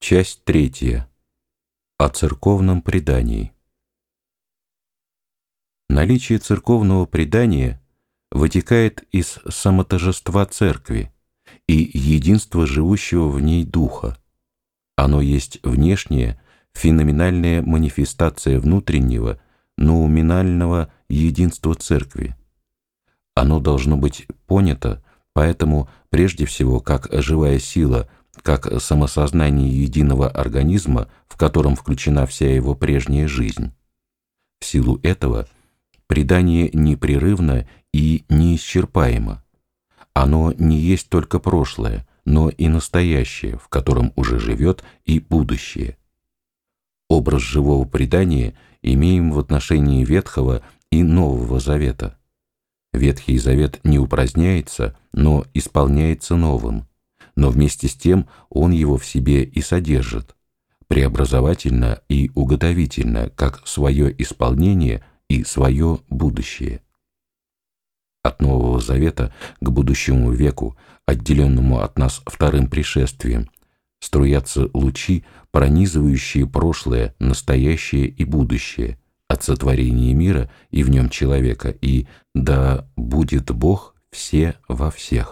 Часть 3. О церковном предании. Наличие церковного предания вытекает из самотожества Церкви и единства живущего в ней Духа. Оно есть внешняя, феноменальная манифестация внутреннего, ноуминального единства Церкви. Оно должно быть понято, поэтому прежде всего как живая сила, как самосознание единого организма, в котором включена вся его прежняя жизнь. В силу этого предание непрерывно и неисчерпаемо. Оно не есть только прошлое, но и настоящее, в котором уже живет и будущее. Образ живого предания имеем в отношении Ветхого и Нового Завета. Ветхий Завет не упраздняется, но исполняется новым, но вместе с тем он его в себе и содержит, преобразовательно и уготовительно, как свое исполнение и свое будущее. От Нового Завета к будущему веку, отделенному от нас вторым пришествием, струятся лучи, пронизывающие прошлое, настоящее и будущее, от сотворения мира и в нем человека, и «да будет Бог все во всех».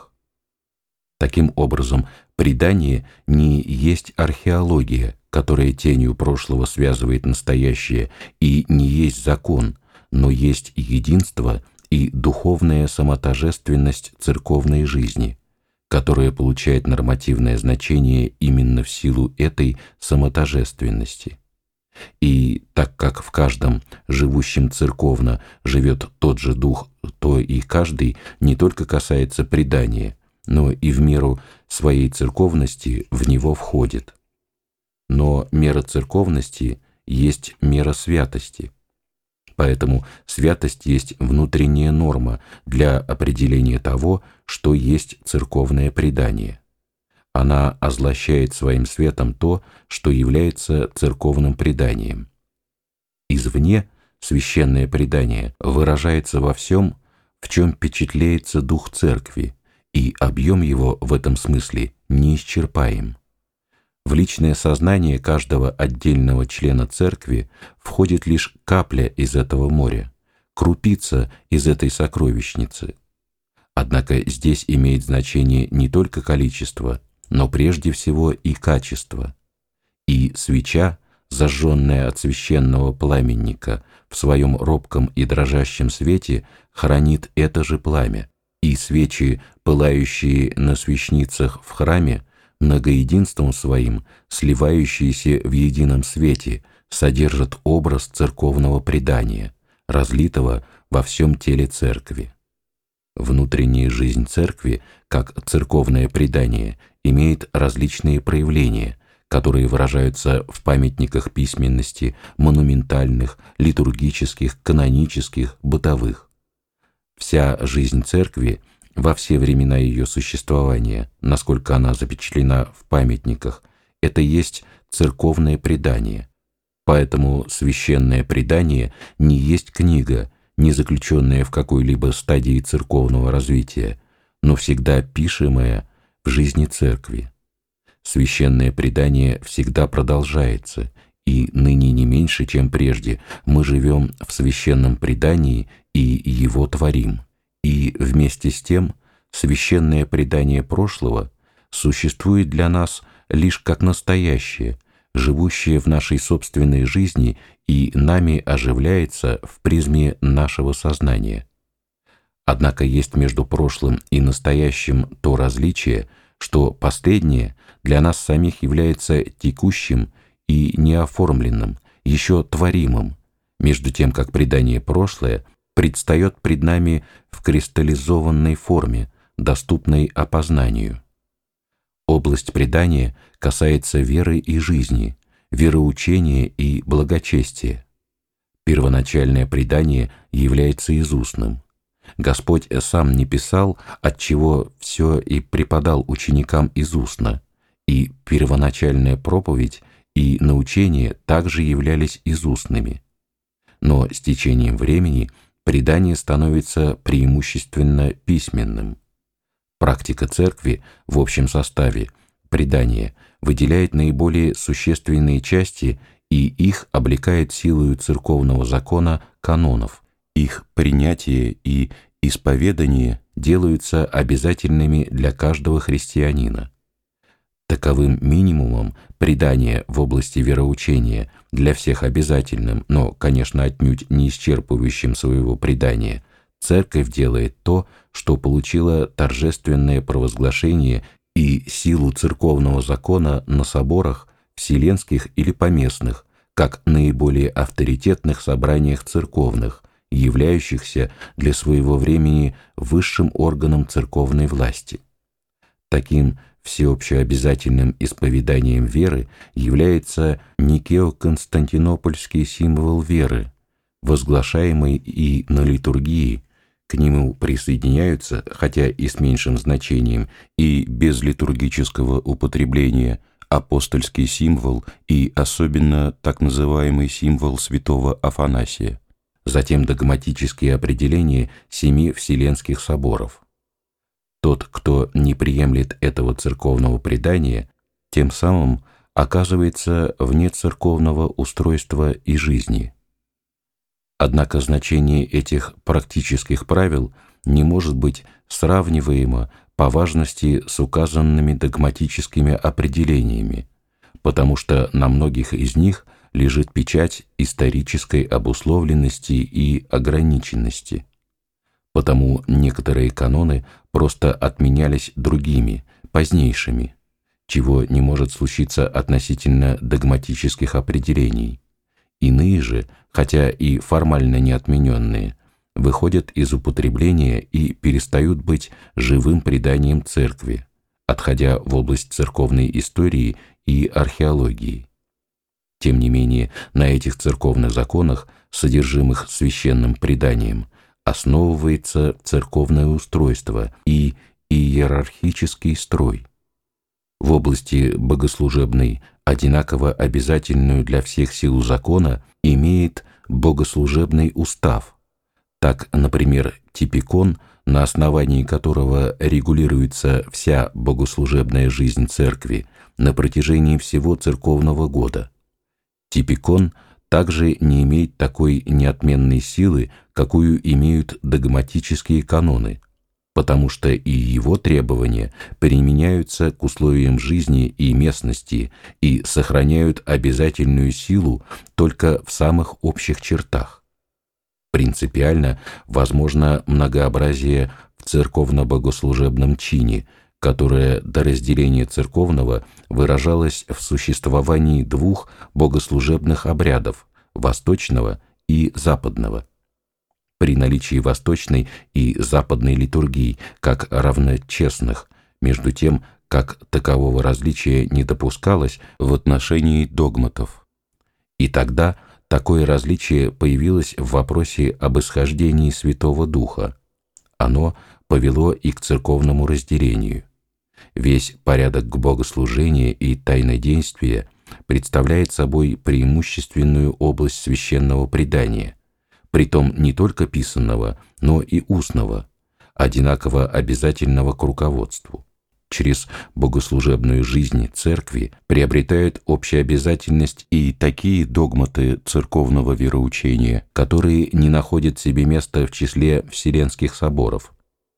Таким образом, предание не есть археология, которая тенью прошлого связывает настоящее, и не есть закон, но есть единство и духовная самотожественность церковной жизни, которая получает нормативное значение именно в силу этой самотожественности. И так как в каждом живущем церковно живет тот же дух, то и каждый не только касается предания, но и в меру своей церковности в него входит. Но мера церковности есть мера святости. Поэтому святость есть внутренняя норма для определения того, что есть церковное предание. Она озлощает своим светом то, что является церковным преданием. Извне священное предание выражается во всем, в чем впечатляется дух Церкви, и объем его в этом смысле неисчерпаем. В личное сознание каждого отдельного члена Церкви входит лишь капля из этого моря, крупица из этой сокровищницы. Однако здесь имеет значение не только количество, но прежде всего и качество. И свеча, зажженная от священного пламенника, в своем робком и дрожащем свете хранит это же пламя, и свечи, пылающие на свечницах в храме, многоединством своим, сливающиеся в едином свете, содержат образ церковного предания, разлитого во всем теле Церкви. Внутренняя жизнь Церкви, как церковное предание, имеет различные проявления, которые выражаются в памятниках письменности, монументальных, литургических, канонических, бытовых. Вся жизнь Церкви во все времена ее существования, насколько она запечатлена в памятниках, это есть церковное предание. Поэтому священное предание не есть книга, не заключенная в какой-либо стадии церковного развития, но всегда пишемая в жизни Церкви. Священное предание всегда продолжается, и ныне не меньше, чем прежде, мы живем в священном предании и его творим. И вместе с тем священное предание прошлого существует для нас лишь как настоящее, живущее в нашей собственной жизни и нами оживляется в призме нашего сознания. Однако есть между прошлым и настоящим то различие, что последнее для нас самих является текущим и неоформленным, еще творимым, между тем как предание прошлое предстает пред нами в кристаллизованной форме, доступной опознанию. Область предания касается веры и жизни, вероучения и благочестия. Первоначальное предание является изустным. Господь сам не писал, отчего все и преподал ученикам изустно, и первоначальная проповедь и научение также являлись изустными. Но с течением времени предание становится преимущественно письменным. Практика Церкви в общем составе предания, выделяет наиболее существенные части и их облекает силою церковного закона канонов. Их принятие и исповедание делаются обязательными для каждого христианина. Таковым минимумом предания в области вероучения, для всех обязательным, но, конечно, отнюдь не исчерпывающим своего предания, Церковь делает то, что получило торжественное провозглашение и силу церковного закона на соборах, вселенских или поместных, как наиболее авторитетных собраниях церковных, являющихся для своего времени высшим органом церковной власти. Таким всеобщеобязательным исповеданием веры является Никео-Константинопольский символ веры, возглашаемый и на литургии. К нему присоединяются, хотя и с меньшим значением, и без литургического употребления, апостольский символ и особенно так называемый символ святого Афанасия, затем догматические определения 7 Вселенских соборов. Тот, кто не приемлет этого церковного предания, тем самым оказывается вне церковного устройства и жизни. Однако значение этих практических правил не может быть сравниваемо по важности с указанными догматическими определениями, потому что на многих из них лежит печать исторической обусловленности и ограниченности. Потому некоторые каноны просто отменялись другими, позднейшими, чего не может случиться относительно догматических определений. Иные же, хотя и формально не отмененные, выходят из употребления и перестают быть живым преданием Церкви, отходя в область церковной истории и археологии. Тем не менее, на этих церковных законах, содержимых священным преданием, основывается церковное устройство и иерархический строй. В области богослужебной одинаково обязательную для всех силу закона имеет богослужебный устав. Так, например, типикон, на основании которого регулируется вся богослужебная жизнь Церкви на протяжении всего церковного года. Типикон также не имеет такой неотменной силы, какую имеют догматические каноны, потому что и его требования применяются к условиям жизни и местности и сохраняют обязательную силу только в самых общих чертах. Принципиально возможно многообразие в церковно-богослужебном чине, которое до разделения церковного выражалось в существовании 2 богослужебных обрядов – восточного и западного. При наличии восточной и западной литургии как равночестных, между тем, как такового различия не допускалось в отношении догматов. И тогда такое различие появилось в вопросе об исхождении Святого Духа. Оно повело и к церковному разделению. Весь порядок богослужения и тайнодействия представляет собой преимущественную область священного предания, притом не только писанного, но и устного, одинаково обязательного к руководству. Через богослужебную жизнь Церкви приобретают общеобязательность и такие догматы церковного вероучения, которые не находят себе места в числе Вселенских соборов.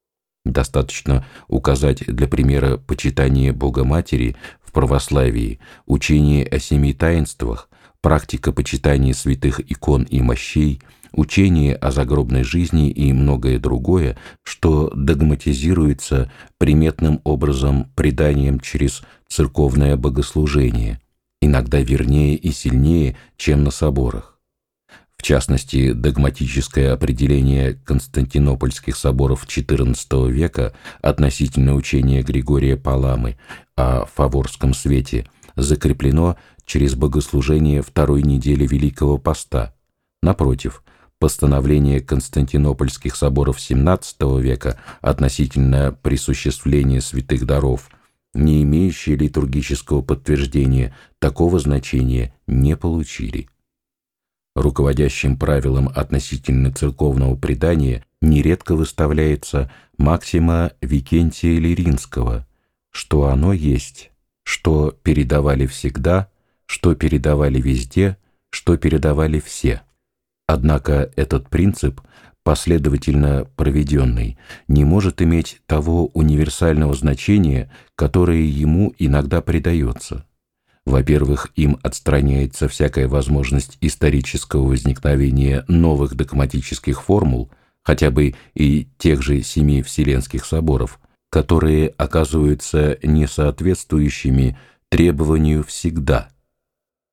Достаточно указать для примера почитание Богоматери в православии, учение о 7 таинствах, практика почитания святых икон и мощей, учение о загробной жизни и многое другое, что догматизируется приметным образом преданием через церковное богослужение, иногда вернее и сильнее, чем на соборах. В частности, догматическое определение Константинопольских соборов XIV века относительно учения Григория Паламы о Фаворском свете закреплено через богослужение второй недели Великого Поста. Напротив, постановление Константинопольских соборов XVII века относительно присуществления святых даров, не имеющие литургического подтверждения, такого значения не получили. Руководящим правилом относительно церковного предания нередко выставляется максима Викентия Лиринского, что оно есть, что передавали всегда, что передавали везде, что передавали все. Однако этот принцип, последовательно проведенный, не может иметь того универсального значения, которое ему иногда придается. Во-первых, им отстраняется всякая возможность исторического возникновения новых догматических формул, хотя бы и тех же 7 Вселенских соборов, которые оказываются несоответствующими требованию всегда.